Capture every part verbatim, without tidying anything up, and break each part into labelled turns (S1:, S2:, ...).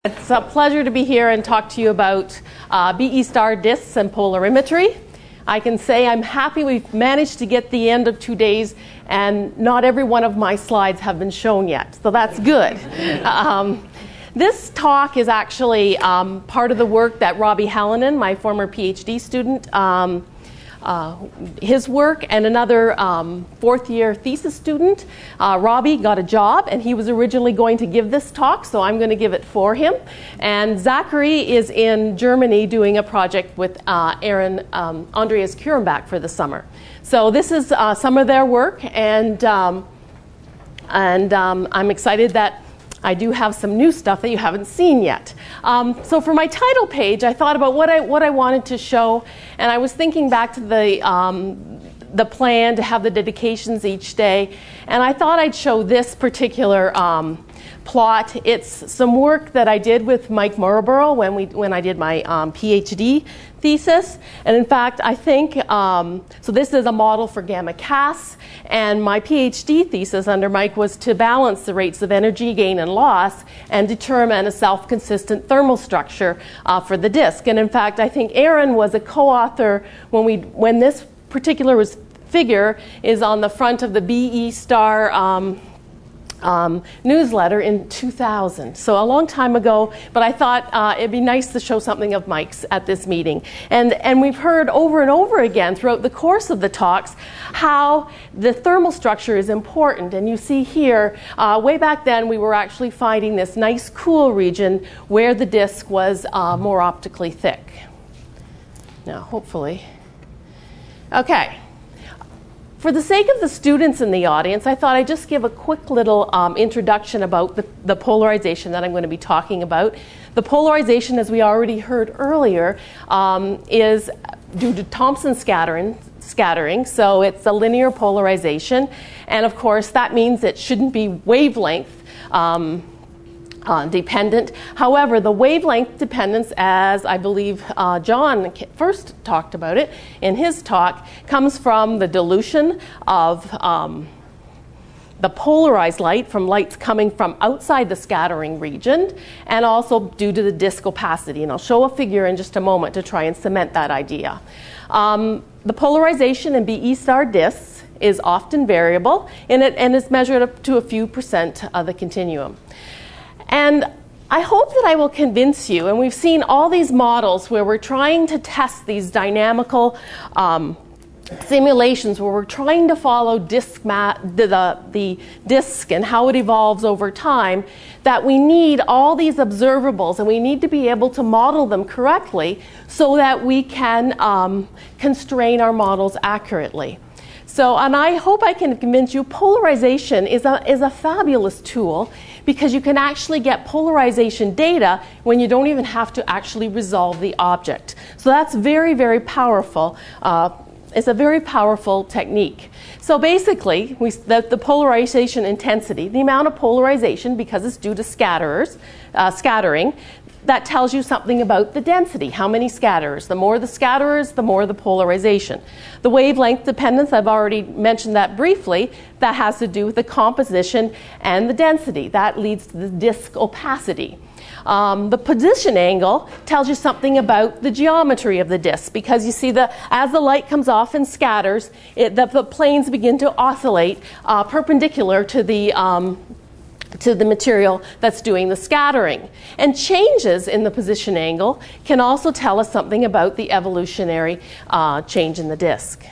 S1: It's a pleasure to be here and talk to you about uh, B E star disks and polarimetry. I can say I'm happy we've managed to get the end of two days and not every one of my slides have been shown yet, so that's good. Um, this talk is actually um, part of the work that Robbie Hallinan, my former PhD student, um, Uh, his work, and another um, fourth year thesis student. Uh, Robbie got a job and he was originally going to give this talk, so I'm going to give it for him. And Zachary is in Germany doing a project with uh, Aaron um, Andreas Kurenbach for the summer. So this is uh, some of their work, and, um, and um, I'm excited that I do have some new stuff that you haven't seen yet. Um, so for my title page, I thought about what I what I wanted to show, and I was thinking back to the um, the plan to have the dedications each day, and I thought I'd show this particular um, plot. It's some work that I did with Mike Marlborough when we when I did my um, PhD thesis, and in fact, I think um, so. This is a model for gamma Cas, and my PhD thesis under Mike was to balance the rates of energy gain and loss and determine a self-consistent thermal structure uh, for the disk. And in fact, I think Aaron was a co-author when we when this particular was, figure is on the front of the B E star Um, Um, newsletter in two thousand, so a long time ago, but I thought uh, it'd be nice to show something of Mike's at this meeting. And, and we've heard over and over again throughout the course of the talks how the thermal structure is important. And you see here, uh, way back then we were actually finding this nice cool region where the disk was uh, more optically thick. Now, hopefully. Okay. For the sake of the students in the audience, I thought I'd just give a quick little um, introduction about the, the polarization that I'm going to be talking about. The polarization, as we already heard earlier, um, is due to Thomson scattering, scattering, so it's a linear polarization. And of course, that means it shouldn't be wavelength um, Uh, dependent. However, the wavelength dependence, as I believe uh, John first talked about it in his talk, comes from the dilution of um, the polarized light from lights coming from outside the scattering region, and also due to the disk opacity. And I'll show a figure in just a moment to try and cement that idea. Um, the polarization in B E star disks is often variable, and it and is measured up to a few percent of the continuum. And I hope that I will convince you, and we've seen all these models where we're trying to test these dynamical um, simulations where we're trying to follow disk ma the, the, the disk and how it evolves over time, that we need all these observables and we need to be able to model them correctly so that we can um, constrain our models accurately. So, and I hope I can convince you polarization is a, is a fabulous tool because you can actually get polarization data when you don't even have to actually resolve the object. So that's very, very powerful. Uh, it's a very powerful technique. So basically, we, the, the polarization intensity, the amount of polarization, because it's due to scatterers, uh, scattering, that tells you something about the density, how many scatterers. The more the scatterers, the more the polarization. The wavelength dependence, I've already mentioned that briefly, that has to do with the composition and the density. That leads to the disk opacity. Um, the position angle tells you something about the geometry of the disk, because you see, the, as the light comes off and scatters, it, the, the planes begin to oscillate uh, perpendicular to the um, to the material that's doing the scattering. And changes in the position angle can also tell us something about the evolutionary uh, change in the disk.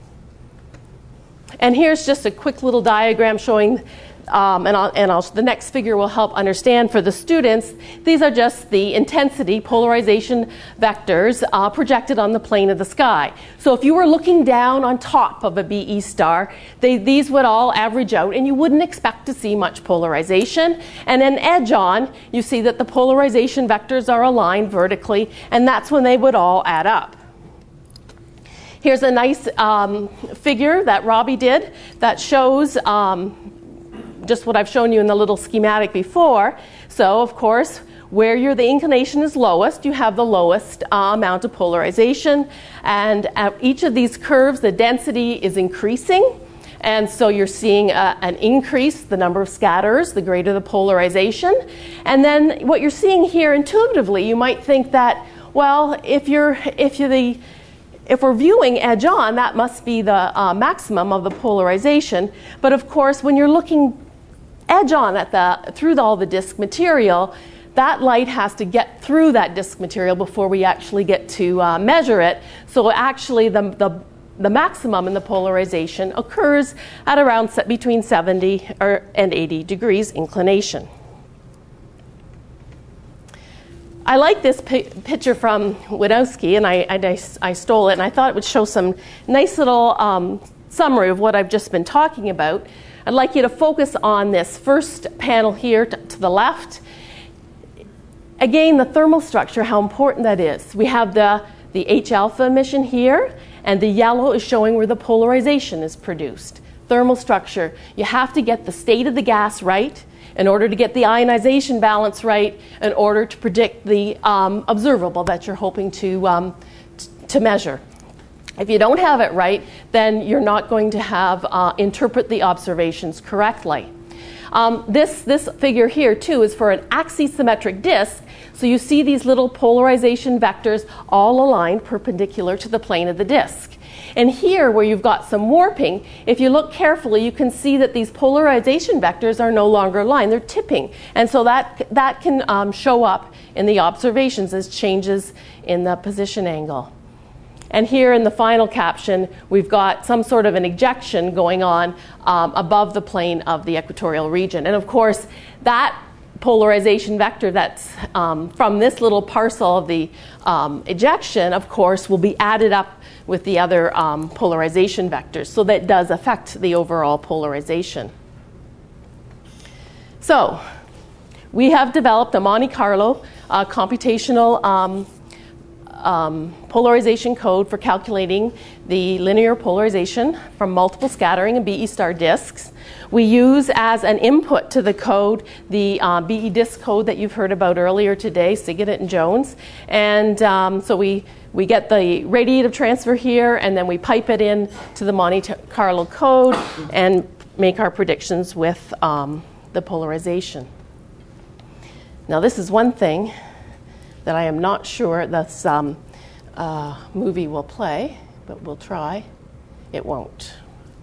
S1: And here's just a quick little diagram showing, um, and, I'll, and I'll, the next figure will help understand for the students. These are just the intensity polarization vectors uh, projected on the plane of the sky. So if you were looking down on top of a B E star, they, these would all average out, and you wouldn't expect to see much polarization. And then edge on, you see that the polarization vectors are aligned vertically, and that's when they would all add up. Here's a nice um, figure that Robbie did that shows um, just what I've shown you in the little schematic before. So, of course, where your, the inclination is lowest, you have the lowest uh, amount of polarization. And at each of these curves, the density is increasing. And so you're seeing a, an increase, the number of scatters, the greater the polarization. And then what you're seeing here intuitively, you might think that, well, if you're, if you're the, if we're viewing edge on, that must be the uh, maximum of the polarization. But of course, when you're looking edge on at the, through the, all the disk material, that light has to get through that disk material before we actually get to uh, measure it. So actually the, the, the maximum in the polarization occurs at around between seventy or, and eighty degrees inclination. I like this pi picture from Witkowski, and I, I, I stole it, and I thought it would show some nice little um, summary of what I've just been talking about. I'd like you to focus on this first panel here to, to the left. Again, the thermal structure, how important that is. We have the, the H alpha emission here, and the yellow is showing where the polarization is produced. Thermal structure, you have to get the state of the gas right in order to get the ionization balance right, in order to predict the um, observable that you're hoping to, um, to measure. If you don't have it right, then you're not going to have uh, interpret the observations correctly. Um, this, this figure here, too, is for an axisymmetric disk. So you see these little polarization vectors all aligned perpendicular to the plane of the disk. And here, where you've got some warping, if you look carefully, you can see that these polarization vectors are no longer aligned. They're tipping. And so that, that can um, show up in the observations as changes in the position angle. And here in the final caption, we've got some sort of an ejection going on um, above the plane of the equatorial region. And of course, that polarization vector that's um, from this little parcel of the um, ejection, of course, will be added up with the other um, polarization vectors. So that does affect the overall polarization. So we have developed a Monte Carlo uh, computational um, Um, polarization code for calculating the linear polarization from multiple scattering and B E star disks. We use as an input to the code the uh, B E disk code that you've heard about earlier today, Siganet and Jones. And um, so we, we get the radiative transfer here, and then we pipe it in to the Monte Carlo code and make our predictions with um, the polarization. Now this is one thing that I am not sure this um, uh, movie will play, but we'll try. It won't.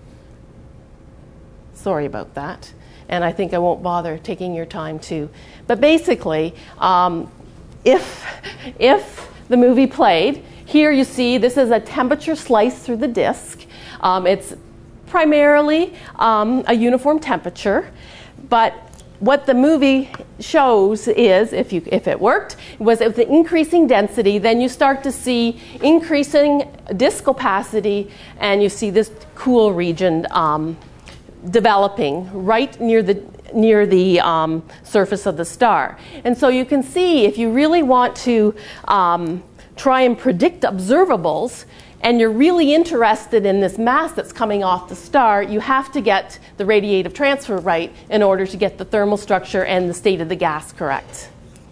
S1: Sorry about that. And I think I won't bother taking your time to. But basically, um, if, if the movie played, here you see this is a temperature slice through the disk. Um, it's primarily um, a uniform temperature, but what the movie shows is, if, you, if it worked, was with the increasing density, then you start to see increasing disk opacity, and you see this cool region um, developing right near the, near the um, surface of the star. And so you can see, if you really want to um, try and predict observables, and you're really interested in this mass that's coming off the star, you have to get the radiative transfer right in order to get the thermal structure and the state of the gas correct.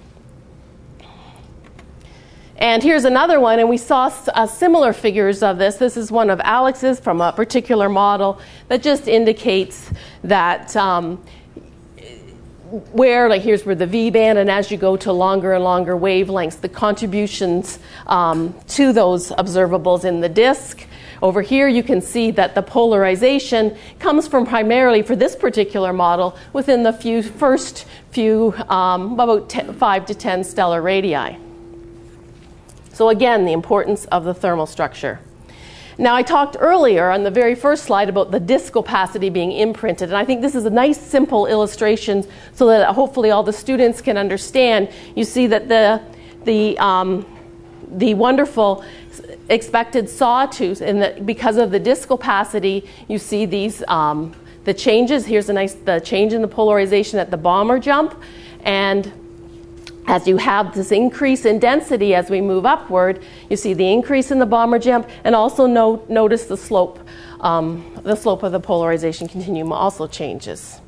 S1: And here's another one, and we saw uh, similar figures of this. This is one of Alex's from a particular model that just indicates that um, where, like here's where the V band, and as you go to longer and longer wavelengths, the contributions um, to those observables in the disk. Over here you can see that the polarization comes from primarily, for this particular model, within the few, first few, um, about ten, five to ten stellar radii. So again, the importance of the thermal structure. Now, I talked earlier on the very first slide about the disk opacity being imprinted, and I think this is a nice simple illustration so that hopefully all the students can understand. You see that the, the, um, the wonderful expected sawtooth, and that because of the disk opacity, you see these um, the changes. Here's a nice the change in the polarization at the Balmer jump, and as you have this increase in density as we move upward, you see the increase in the Balmer jump, and also no, notice the slope, um, the slope of the polarization continuum also changes.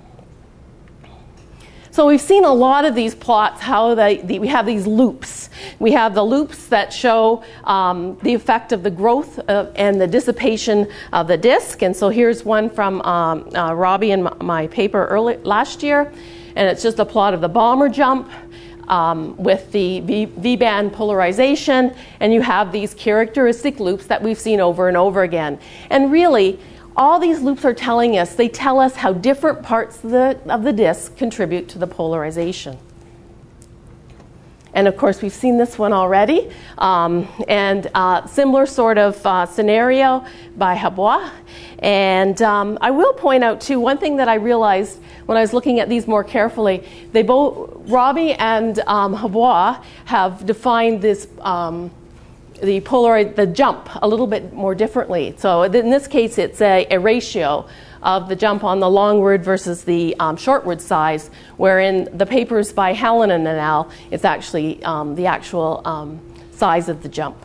S1: So we've seen a lot of these plots, how they, the, we have these loops We have the loops that show um, the effect of the growth of, and the dissipation of the disk. And so here's one from um, uh, Robbie in my, my paper early last year, and it's just a plot of the Balmer jump um, with the V, V-band polarization, and you have these characteristic loops that we've seen over and over again. And really, all these loops are telling us, they tell us how different parts of the, of the disk contribute to the polarization. And of course, we've seen this one already. Um, and uh, similar sort of uh, scenario by Habois. And um, I will point out, too, one thing that I realized when I was looking at these more carefully, they both, Robbie and um, Habois have defined this um, the polar, the jump a little bit more differently. So in this case, it's a, a ratio of the jump on the long word versus the um, short word size, wherein the papers by Helen and al, it's actually um, the actual um, size of the jump.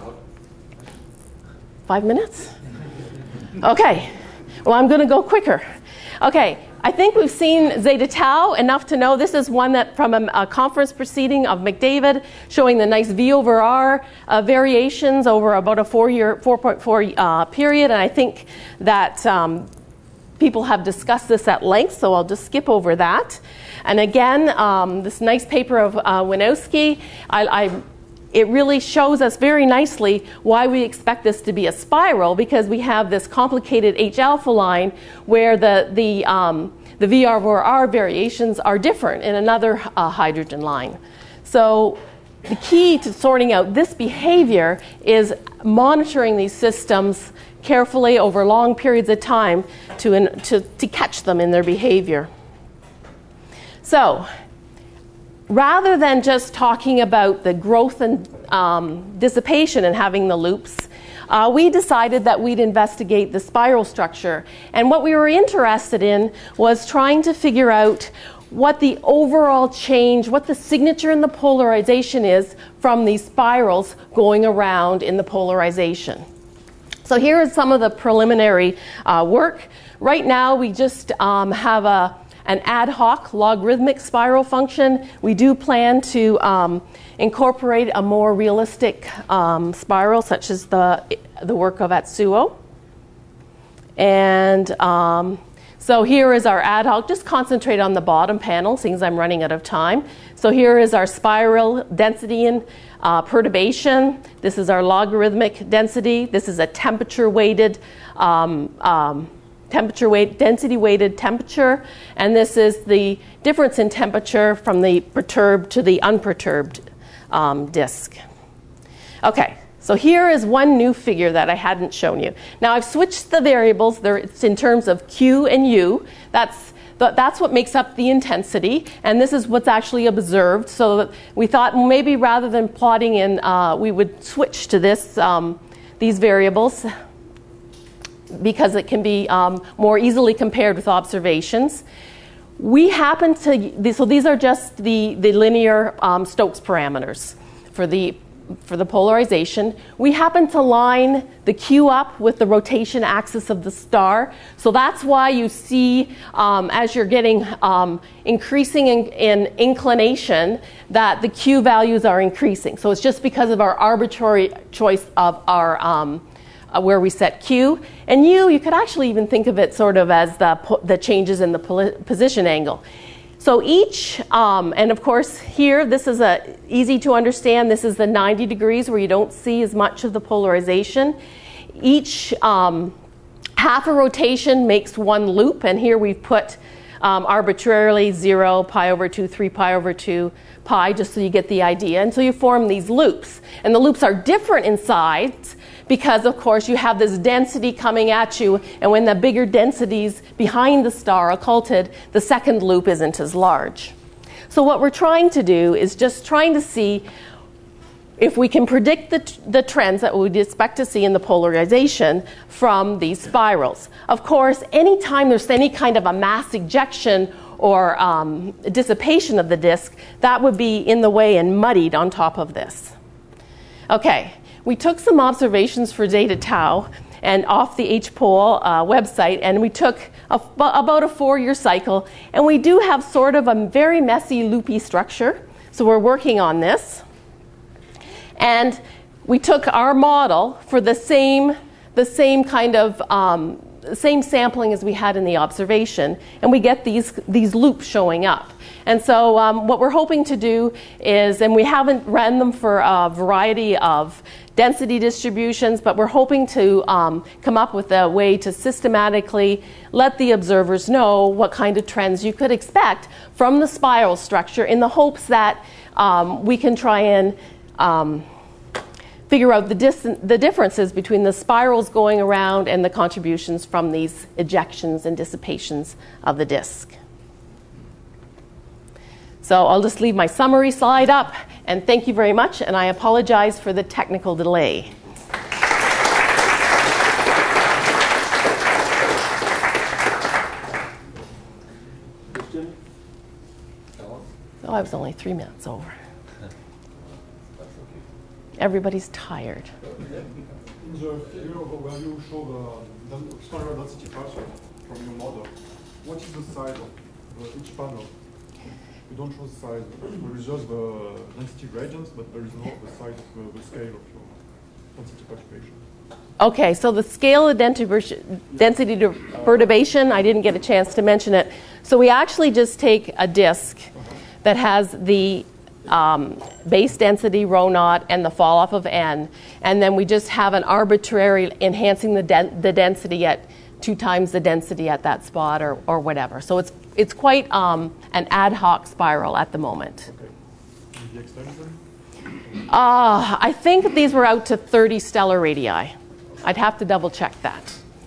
S1: Five minutes? Okay. Well, I'm going to go quicker. Okay. I think we've seen zeta tau enough to know this is one that from a, a conference proceeding of McDavid showing the nice V over R uh, variations over about a four-year, four point four uh, period. And I think that um, people have discussed this at length, so I'll just skip over that. And again, um, this nice paper of uh, Winowski, I, I it really shows us very nicely why we expect this to be a spiral, because we have this complicated H alpha line where the, the, um, the V over R variations are different in another uh, hydrogen line. So the key to sorting out this behavior is monitoring these systems carefully over long periods of time to, in, to, to catch them in their behavior. So rather than just talking about the growth and um, dissipation and having the loops, uh, we decided that we'd investigate the spiral structure. And what we were interested in was trying to figure out what the overall change, what the signature in the polarization is from these spirals going around in the polarization. So here is some of the preliminary uh, work. Right now we just um, have a an ad hoc logarithmic spiral function. We do plan to um, incorporate a more realistic um, spiral, such as the, the work of Atsuo. And um, so here is our ad hoc. Just concentrate on the bottom panel, since I'm running out of time. So here is our spiral density and uh, perturbation. This is our logarithmic density. This is a temperature-weighted um, um, temperature weight, density weighted temperature, and this is the difference in temperature from the perturbed to the unperturbed um, disk. Okay, so here is one new figure that I hadn't shown you. Now I've switched the variables. There, it's in terms of Q and U. That's that's what makes up the intensity, and this is what's actually observed. So that we thought maybe rather than plotting in, uh, we would switch to this um, these variables, because it can be um, more easily compared with observations. We happen to, so these are just the, the linear um, Stokes parameters for the, for the polarization. We happen to line the Q up with the rotation axis of the star. So that's why you see, um, as you're getting um, increasing in, in inclination, that the Q values are increasing. So it's just because of our arbitrary choice of our um, Uh, where we set Q. And U, you could actually even think of it sort of as the, the changes in the position angle. So each, um, and of course here, this is a, easy to understand, this is the ninety degrees where you don't see as much of the polarization. Each um, half a rotation makes one loop, and here we've put um, arbitrarily zero, pi over two, three pi over two, pi, just so you get the idea. And so you form these loops. And the loops are different in size, because of course you have this density coming at you, and when the bigger densities behind the star are occulted, the second loop isn't as large. So what we're trying to do is just trying to see if we can predict the, the trends that we'd expect to see in the polarization from these spirals. Of course, anytime there's any kind of a mass ejection or um, dissipation of the disk, that would be in the way and muddied on top of this. Okay. We took some observations for zeta tau and off the H P O L uh, website, and we took a, about a four-year cycle, and we do have sort of a very messy, loopy structure, so we're working on this. And we took our model for the same, the same kind of um, same sampling as we had in the observation, and we get these, these loops showing up. And so um, what we're hoping to do is, and we haven't ran them for a variety of density distributions, but we're hoping to um, come up with a way to systematically let the observers know what kind of trends you could expect from the spiral structure, in the hopes that um, we can try and um, figure out the, dis the differences between the spirals going around and the contributions from these ejections and dissipations of the disk. So I'll just leave my summary slide up, and thank you very much, and I apologize for the technical delay.
S2: Question?
S1: Oh, I was only three minutes over. Everybody's tired.
S3: In the figure where you show the, the spiral density function from your model, what is the size of the, each panel? You don't show the size. There is just the density gradients, but there is not the size of the, the scale of your density perturbation.
S1: Okay, so the scale of density perturbation, I didn't get a chance to mention it. So we actually just take a disk that has the Um, base density rho naught and the fall off of n, and then we just have an arbitrary enhancing the, den the density at two times the density at that spot, or, or whatever. So it's it's quite um, an ad hoc spiral at the moment.
S3: Okay. And the extension?
S1: Uh, I think these were out to thirty stellar radii. I'd have to double check that.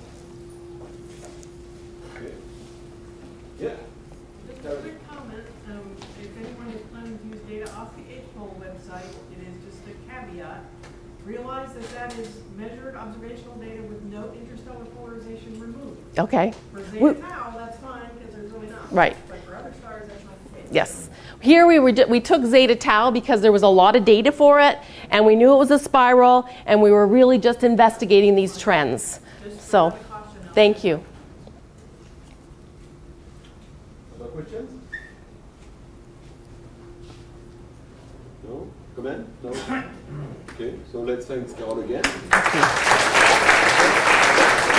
S2: Okay. Yeah.
S4: Just a quick comment. Um, if anyone is planning to use data off the H P O L website, it is just a caveat. Realize that that is measured observational data with no interstellar polarization removed.
S1: Okay.
S4: For
S1: We
S4: Zeta Tau, that's fine because there's really not.
S1: Right.
S4: But for other stars, that's not the case.
S1: Yes. Here we, were, we took Zeta Tau because there was a lot of data for it, and we knew it was a spiral, and we were really just investigating these trends.
S4: Just
S1: So,
S4: for the caution out
S1: thank
S4: there.
S1: you.
S2: Other questions? No? Comment? No? Okay, so let's thank Carol again.